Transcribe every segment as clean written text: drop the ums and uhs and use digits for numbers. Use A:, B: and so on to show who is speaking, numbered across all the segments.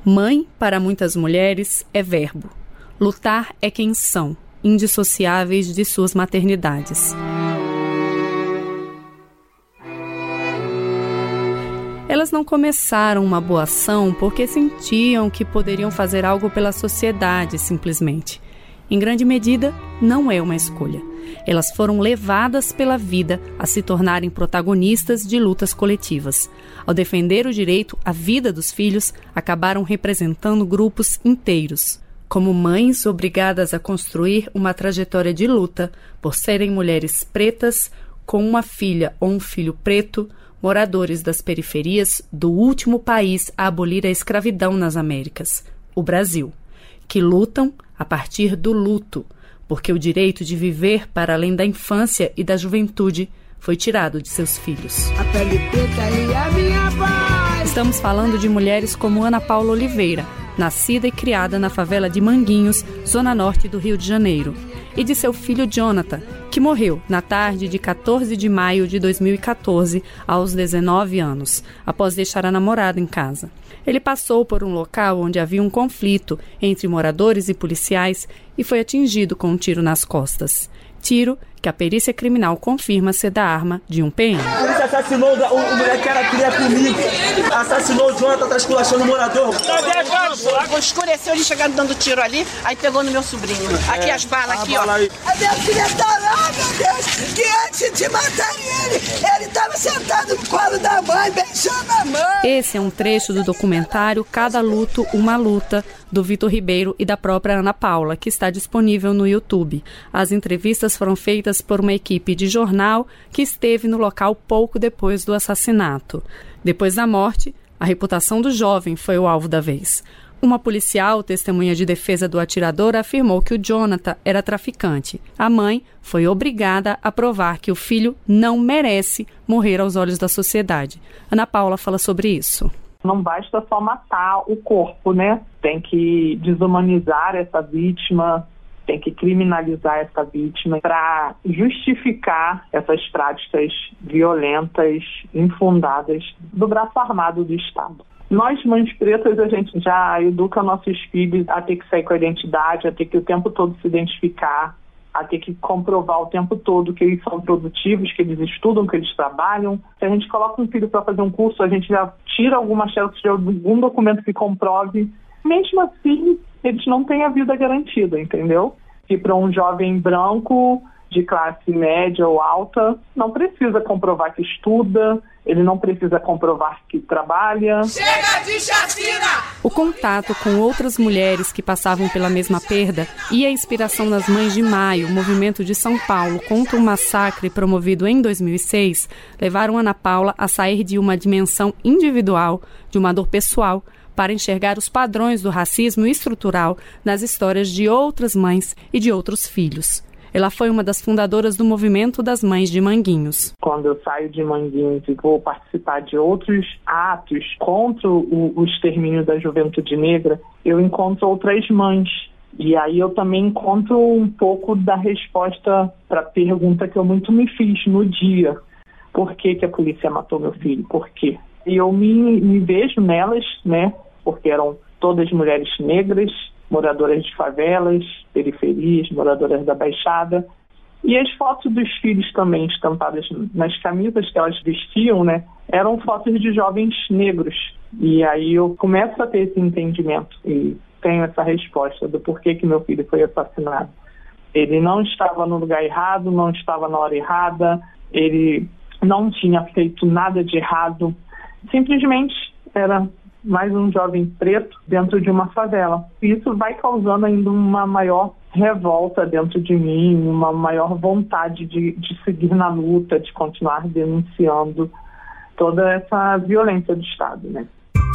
A: Mãe, para muitas mulheres, é verbo. Lutar é quem são, indissociáveis de suas maternidades. Elas não começaram uma boa ação porque sentiam que poderiam fazer algo pela sociedade, simplesmente. Em grande medida, não é uma escolha. Elas foram levadas pela vida a se tornarem protagonistas de lutas coletivas. Ao defender o direito à vida dos filhos, acabaram representando grupos inteiros. Como mães obrigadas a construir uma trajetória de luta por serem mulheres pretas, com uma filha ou um filho preto, moradores das periferias do último país a abolir a escravidão nas Américas, o Brasil, que lutam a partir do luto, porque o direito de viver para além da infância e da juventude foi tirado de seus filhos.
B: A pele preta e a minha voz.
A: Estamos falando de mulheres como Ana Paula Oliveira, nascida e criada na favela de Manguinhos, zona norte do Rio de Janeiro, e de seu filho Jonathan, que morreu na tarde de 14 de maio de 2014, aos 19 anos, após deixar a namorada em casa. Ele passou por um local onde havia um conflito entre moradores e policiais e foi atingido com um tiro nas costas. Tiro que a perícia criminal confirma ser da arma de um PM.
C: A polícia assassinou o moleque que era cria comigo. Assassinou o Jonathan, tá esculachando o morador.
D: Escureceu, eles chegaram dando tiro ali, aí pegou no meu sobrinho. Aqui as balas, aqui, ó.
B: A minha filha tá lá, meu Deus, que antes de matarem ele tava sentado no colo da mãe, beijando a mãe.
A: Esse é um trecho do documentário Cada Luto, Uma Luta, do Vitor Ribeiro e da própria Ana Paula, que está disponível no YouTube. As entrevistas foram feitas por uma equipe de jornal que esteve no local pouco depois do assassinato. Depois da morte, a reputação do jovem foi o alvo da vez. Uma policial, testemunha de defesa do atirador, afirmou que o Jonathan era traficante. A mãe foi obrigada a provar que o filho não merece morrer aos olhos da sociedade. Ana Paula fala sobre isso.
E: Não basta só matar o corpo, né? Tem que desumanizar essa vítima, tem que criminalizar essa vítima para justificar essas práticas violentas, infundadas do braço armado do Estado. Nós, mães pretas, a gente já educa nossos filhos a ter que sair com a identidade, a ter que o tempo todo se identificar, a ter que comprovar o tempo todo que eles são produtivos, que eles estudam, que eles trabalham. Se a gente coloca um filho para fazer um curso, a gente já tira alguma chance de algum documento que comprove. Mesmo assim, eles não têm a vida garantida, entendeu? E para um jovem branco de classe média ou alta, não precisa comprovar que estuda, ele não precisa comprovar que trabalha.
B: Chega de chacina!
A: O contato com outras mulheres que passavam pela mesma perda e a inspiração nas Mães de Maio, movimento de São Paulo contra o massacre promovido em 2006, levaram Ana Paula a sair de uma dimensão individual, de uma dor pessoal, para enxergar os padrões do racismo estrutural nas histórias de outras mães e de outros filhos. Ela foi uma das fundadoras do movimento das Mães de Manguinhos.
E: Quando eu saio de Manguinhos e vou participar de outros atos contra o extermínio da juventude negra, eu encontro outras mães. E aí eu também encontro um pouco da resposta para a pergunta que eu muito me fiz no dia. Por que a polícia matou meu filho? Por quê? E eu me vejo nelas, né? Porque eram todas mulheres negras, moradoras de favelas, periferias, moradoras da Baixada. E as fotos dos filhos também estampadas nas camisas que elas vestiam, né, eram fotos de jovens negros. E aí eu começo a ter esse entendimento e tenho essa resposta do porquê que meu filho foi assassinado. Ele não estava no lugar errado, não estava na hora errada, ele não tinha feito nada de errado. Simplesmente era mais um jovem preto dentro de uma favela. Isso vai causando ainda uma maior revolta dentro de mim, uma maior vontade de seguir na luta, de continuar denunciando toda essa violência do Estado, né?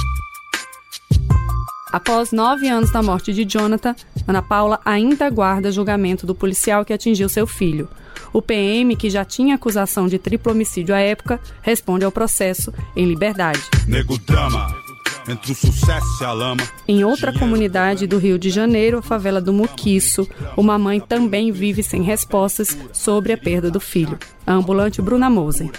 A: Após 9 anos da morte de Jonathan, Ana Paula ainda aguarda julgamento do policial que atingiu seu filho. O PM, que já tinha acusação de triplo homicídio à época, responde ao processo em liberdade.
F: Nego drama. Entre o sucesso e a lama.
A: Em outra comunidade do Rio de Janeiro, a favela do Muquiço, uma mãe também vive sem respostas sobre a perda do filho. A ambulante Bruna Moser.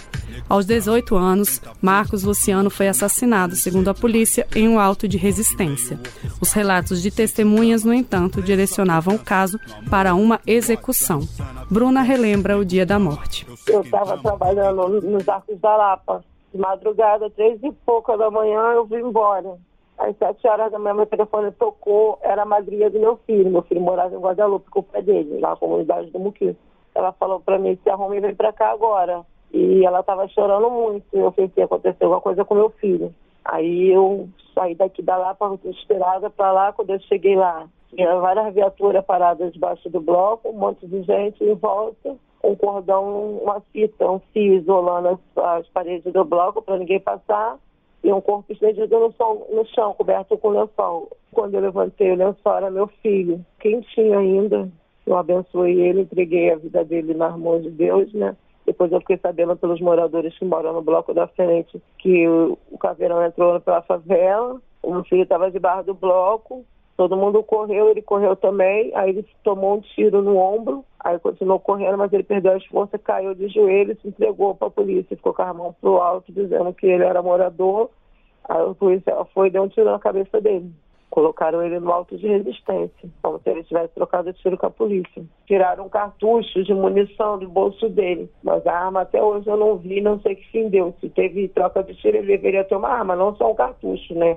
A: Aos 18 anos, Marcos Luciano foi assassinado, segundo a polícia, em um auto de resistência. Os relatos de testemunhas, no entanto, direcionavam o caso para uma execução. Bruna relembra o dia da morte.
G: Eu estava trabalhando nos Arcos da Lapa. De madrugada, 3 e pouca da manhã, eu vim embora. Às 7 horas da manhã, meu telefone tocou, era a madrinha do meu filho. Meu filho morava em Guadalupe com o pai dele, na comunidade do Muquim. Ela falou para mim, se arruma e vem para cá agora. E ela estava chorando muito. Eu pensei, aconteceu alguma coisa com meu filho. Aí eu saí daqui da Lapa, desesperada para lá. Quando eu cheguei lá, tinha várias viaturas paradas debaixo do bloco, um monte de gente em volta, um cordão, uma fita, um fio isolando as paredes do bloco para ninguém passar, e um corpo estendido no chão, coberto com lençol. Quando eu levantei o lençol, era meu filho, quentinho ainda. Eu abençoei ele, entreguei a vida dele nas mãos de Deus, né? Depois eu fiquei sabendo pelos moradores que moram no bloco da frente que o Caveirão entrou pela favela, o meu filho estava debaixo do bloco, todo mundo correu, ele correu também, aí ele tomou um tiro no ombro, aí continuou correndo, mas ele perdeu as forças, caiu de joelho e se entregou para a polícia, ficou com a mão pro alto dizendo que ele era morador, aí a polícia foi e deu um tiro na cabeça dele. Colocaram ele no auto de resistência, como se ele tivesse trocado tiro com a polícia. Tiraram cartuchos de munição do bolso dele, mas a arma até hoje eu não vi, não sei que fim deu. Se teve troca de tiro, ele deveria ter uma arma, não só um cartucho, né?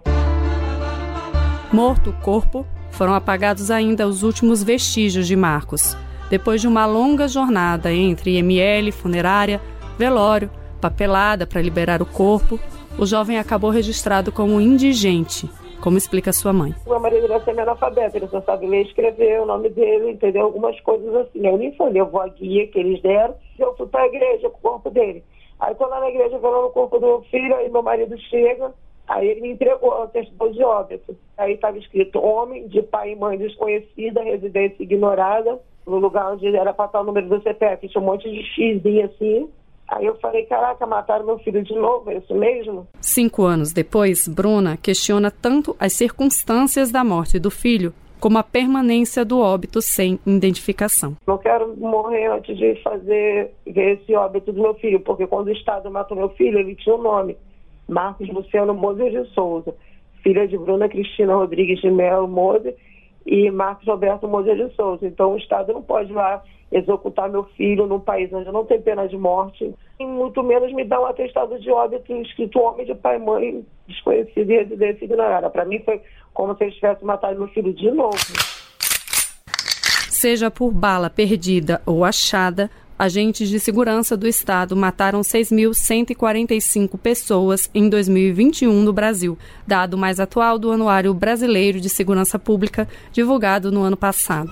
A: Morto o corpo, foram apagados ainda os últimos vestígios de Marcos. Depois de uma longa jornada entre IML, funerária, velório, papelada para liberar o corpo, o jovem acabou registrado como indigente, como explica sua mãe.
G: O meu marido era semi-analfabeto, ele só sabe ler e escrever o nome dele, entendeu? Algumas coisas assim. Eu nem falei, eu vou a guia que eles deram, eu fui para a igreja com o corpo dele. Aí tô lá na igreja vendo o corpo do meu filho, aí meu marido chega, aí ele me entregou o certidão de óbito. Aí estava escrito homem, de pai e mãe desconhecida, residência ignorada, no lugar onde era para estar o número do CPF, tinha um monte de xizinho assim. Aí eu falei, caraca, mataram meu filho de novo, é isso mesmo?
A: 5 anos depois, Bruna questiona tanto as circunstâncias da morte do filho, como a permanência do óbito sem identificação.
G: Não quero morrer antes de ver esse óbito do meu filho, porque quando o Estado matou meu filho, ele tinha um nome, Marcos Luciano Moser de Souza, filha de Bruna Cristina Rodrigues de Melo Moser e Marcos Roberto Moser de Souza. Então o Estado não pode lá executar meu filho num país onde não tem pena de morte, e muito menos me dar um atestado de óbito escrito homem de pai e mãe desconhecido e residência ignorada. Para mim foi como se eles tivessem matado meu filho de novo.
A: Seja por bala perdida ou achada, agentes de segurança do Estado mataram 6.145 pessoas em 2021 no Brasil, dado mais atual do Anuário Brasileiro de Segurança Pública, divulgado no ano passado.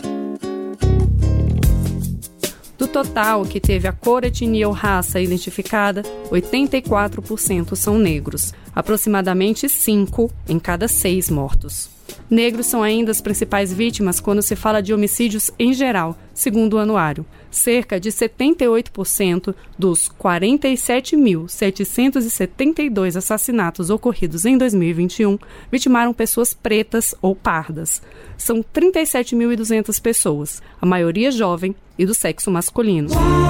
A: Do total que teve a cor, etnia ou raça identificada, 84% são negros, aproximadamente 5 em cada 6 mortos. Negros são ainda as principais vítimas quando se fala de homicídios em geral, segundo o anuário. Cerca de 78% dos 47.772 assassinatos ocorridos em 2021 vitimaram pessoas pretas ou pardas. São 37.200 pessoas, a maioria jovem e do sexo masculino.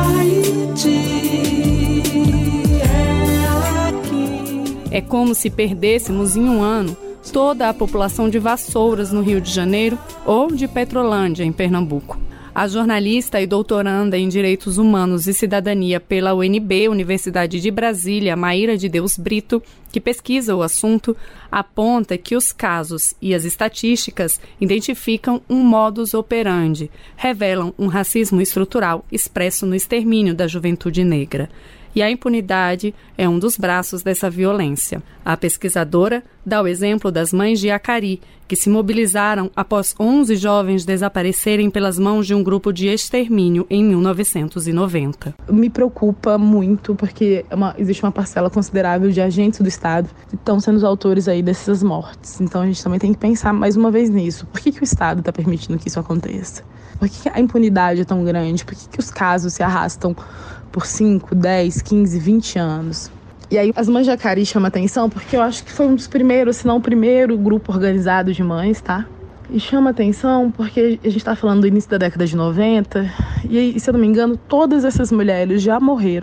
A: É como se perdêssemos em um ano toda a população de Vassouras, no Rio de Janeiro, ou de Petrolândia, em Pernambuco. A jornalista e doutoranda em Direitos Humanos e Cidadania pela UNB, Universidade de Brasília, Maíra de Deus Brito, que pesquisa o assunto, aponta que os casos e as estatísticas identificam um modus operandi, revelam um racismo estrutural expresso no extermínio da juventude negra. E a impunidade é um dos braços dessa violência. A pesquisadora dá o exemplo das mães de Acari, que se mobilizaram após 11 jovens desaparecerem pelas mãos de um grupo de extermínio em 1990.
H: Me preocupa muito porque existe uma parcela considerável de agentes do Estado que estão sendo os autores aí dessas mortes. Então a gente também tem que pensar mais uma vez nisso. Por que o Estado está permitindo que isso aconteça? Por que a impunidade é tão grande? Por que os casos se arrastam por 5, 10, 15, 20 anos? E aí as mães de Acari chamam atenção porque eu acho que foi um dos primeiros, se não o primeiro grupo organizado de mães, tá? E chama atenção porque a gente tá falando do início da década de 90 e, se eu não me engano, todas essas mulheres já morreram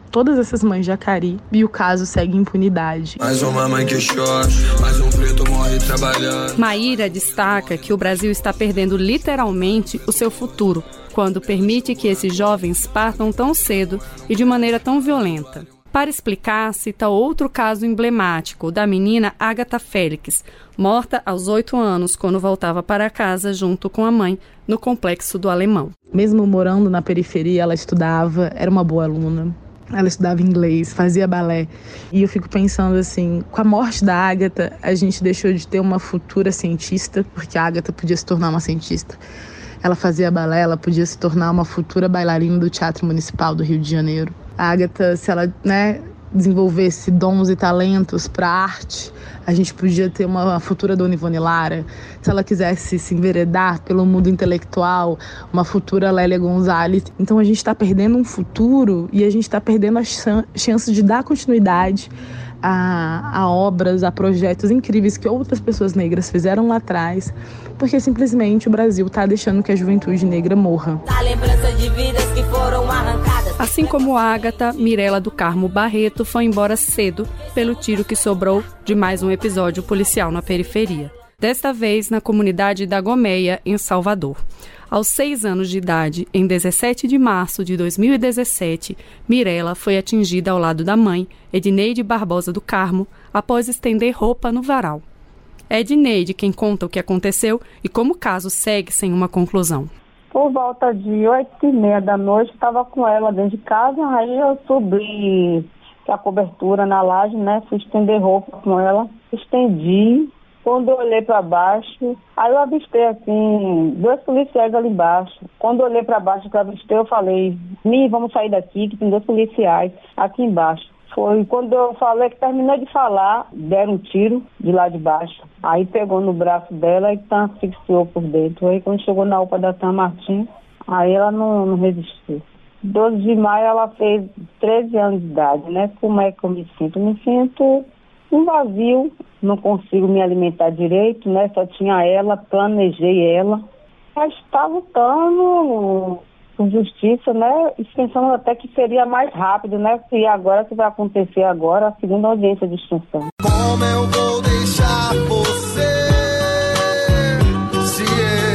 H: todas essas mães de Acari e o caso segue em impunidade.
I: Mais uma mãe que chora, mais um preto morre trabalhando.
A: Maíra destaca que o Brasil está perdendo literalmente o seu futuro quando permite que esses jovens partam tão cedo e de maneira tão violenta. Para explicar, cita outro caso emblemático da menina Agatha Félix, morta aos 8 anos quando voltava para casa junto com a mãe no Complexo do Alemão.
H: Mesmo morando na periferia, ela estudava, era uma boa aluna. Ela estudava inglês, fazia balé. E eu fico pensando assim, com a morte da Agatha, a gente deixou de ter uma futura cientista, porque a Agatha podia se tornar uma cientista. Ela fazia balé, ela podia se tornar uma futura bailarina do Teatro Municipal do Rio de Janeiro. A Agatha, se ela desenvolvesse dons e talentos para a arte, a gente podia ter uma futura Dona Ivone Lara. Se ela quisesse se enveredar pelo mundo intelectual, uma futura Lélia Gonzalez. Então a gente está perdendo um futuro e a gente está perdendo a chance de dar continuidade a obras, a projetos incríveis que outras pessoas negras fizeram lá atrás, porque simplesmente o Brasil está deixando que a juventude negra morra.
J: A lembrança de vidas que foram arrancadas.
A: Assim como Agatha, Mirela do Carmo Barreto foi embora cedo pelo tiro que sobrou de mais um episódio policial na periferia. Desta vez na comunidade da Gomeia, em Salvador. Aos 6 anos de idade, em 17 de março de 2017, Mirela foi atingida ao lado da mãe, Edneide Barbosa do Carmo, após estender roupa no varal. É Edneide quem conta o que aconteceu e como o caso segue sem uma conclusão.
G: Por volta de 8h30 da noite, estava com ela dentro de casa, aí eu subi a cobertura na laje, fui estender roupa com ela, estendi. Quando eu olhei para baixo, aí eu avistei, assim, 2 policiais ali embaixo. Quando eu olhei para baixo que eu avistei, eu falei, vamos sair daqui, que tem 2 policiais aqui embaixo. Foi quando eu falei que terminou de falar, deram um tiro de lá de baixo. Aí pegou no braço dela e asfixiou por dentro. Aí quando chegou na UPA da Tan Martins, aí ela não resistiu. 12 de maio ela fez 13 anos de idade, Como é que eu me sinto? Me sinto um vazio, não consigo me alimentar direito, Só tinha ela, planejei ela. Mas está lutando por justiça, E pensando até que seria mais rápido, E agora, que vai acontecer agora, a segunda audiência de extinção.
I: Como eu vou deixar você, se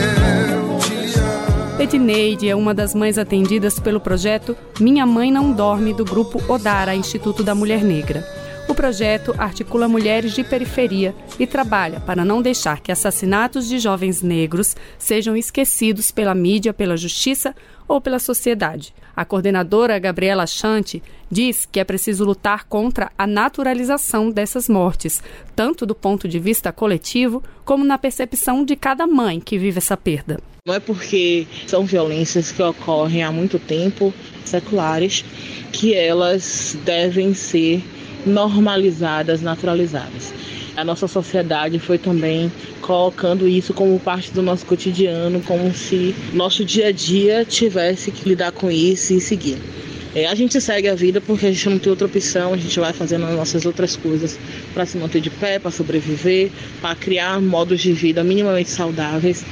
I: eu te amo?
A: Edneide é uma das mães atendidas pelo projeto Minha Mãe Não Dorme, do grupo Odara, Instituto da Mulher Negra. O projeto articula mulheres de periferia e trabalha para não deixar que assassinatos de jovens negros sejam esquecidos pela mídia, pela justiça ou pela sociedade. A coordenadora Gabriela Chante diz que é preciso lutar contra a naturalização dessas mortes, tanto do ponto de vista coletivo como na percepção de cada mãe que vive essa perda.
K: Não é porque são violências que ocorrem há muito tempo, seculares, que elas devem ser normalizadas, naturalizadas. A nossa sociedade foi também colocando isso como parte do nosso cotidiano, como se nosso dia a dia tivesse que lidar com isso e seguir. A gente segue a vida porque a gente não tem outra opção, a gente vai fazendo as nossas outras coisas para se manter de pé, para sobreviver, para criar modos de vida minimamente saudáveis,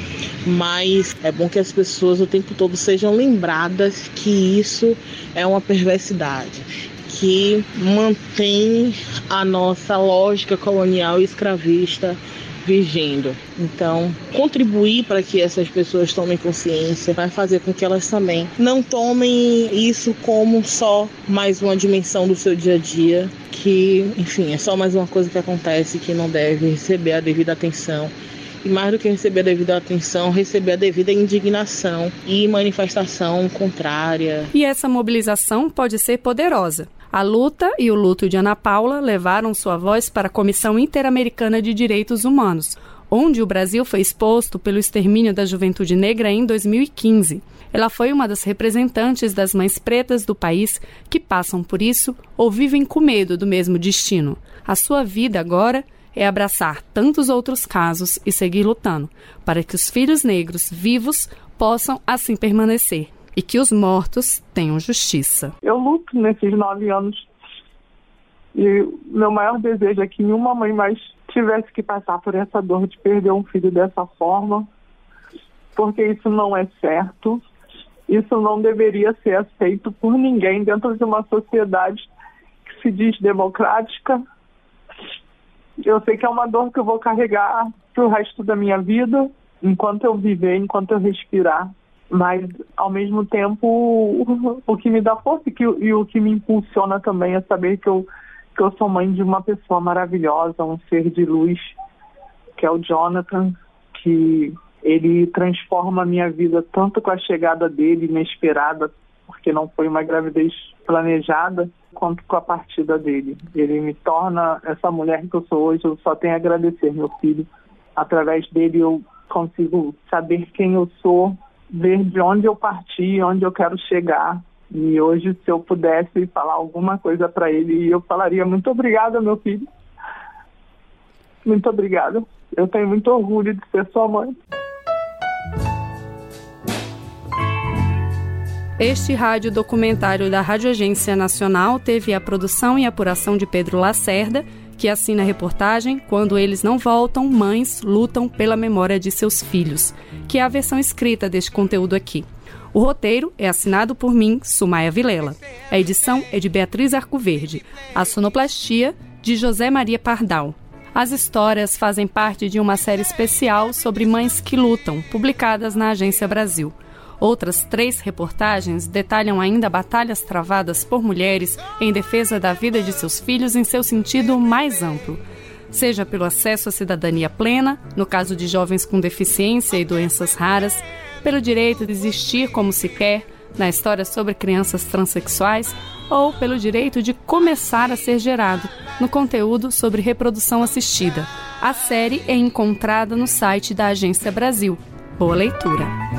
K: mas é bom que as pessoas o tempo todo sejam lembradas que isso é uma perversidade, que mantém a nossa lógica colonial e escravista vigendo. Então, contribuir para que essas pessoas tomem consciência vai fazer com que elas também não tomem isso como só mais uma dimensão do seu dia a dia, que, enfim, é só mais uma coisa que acontece que não deve receber a devida atenção. E mais do que receber a devida atenção, receber a devida indignação e manifestação contrária.
A: E essa mobilização pode ser poderosa. A luta e o luto de Ana Paula levaram sua voz para a Comissão Interamericana de Direitos Humanos, onde o Brasil foi exposto pelo extermínio da juventude negra em 2015. Ela foi uma das representantes das mães pretas do país que passam por isso ou vivem com medo do mesmo destino. A sua vida agora é abraçar tantos outros casos e seguir lutando para que os filhos negros vivos possam assim permanecer e que os mortos tenham justiça.
E: Eu luto nesses 9 anos e meu maior desejo é que nenhuma mãe mais tivesse que passar por essa dor de perder um filho dessa forma, porque isso não é certo. Isso não deveria ser aceito por ninguém dentro de uma sociedade que se diz democrática. Eu sei que é uma dor que eu vou carregar pro resto da minha vida, enquanto eu viver, enquanto eu respirar. Mas, ao mesmo tempo, o que me dá força e o que me impulsiona também é saber que eu sou mãe de uma pessoa maravilhosa, um ser de luz, que é o Jonathan, que ele transforma a minha vida tanto com a chegada dele, inesperada, porque não foi uma gravidez planejada, quanto com a partida dele. Ele me torna essa mulher que eu sou hoje. Eu só tenho a agradecer, meu filho. Através dele eu consigo saber quem eu sou, ver de onde eu parti, onde eu quero chegar. E hoje, se eu pudesse falar alguma coisa para ele, eu falaria: muito obrigada, meu filho. Muito obrigada. Eu tenho muito orgulho de ser sua mãe.
A: Este radiodocumentário da Rádio Agência Nacional teve a produção e apuração de Pedro Lacerda, que assina a reportagem Quando Eles Não Voltam, Mães Lutam pela Memória de Seus Filhos, que é a versão escrita deste conteúdo aqui. O roteiro é assinado por mim, Sumaia Vilela. A edição é de Beatriz Arcoverde. A sonoplastia, de José Maria Pardal. As histórias fazem parte de uma série especial sobre mães que lutam, publicadas na Agência Brasil. Outras 3 reportagens detalham ainda batalhas travadas por mulheres em defesa da vida de seus filhos em seu sentido mais amplo. Seja pelo acesso à cidadania plena, no caso de jovens com deficiência e doenças raras, pelo direito de existir como se quer, na história sobre crianças transexuais, ou pelo direito de começar a ser gerado, no conteúdo sobre reprodução assistida. A série é encontrada no site da Agência Brasil. Boa leitura!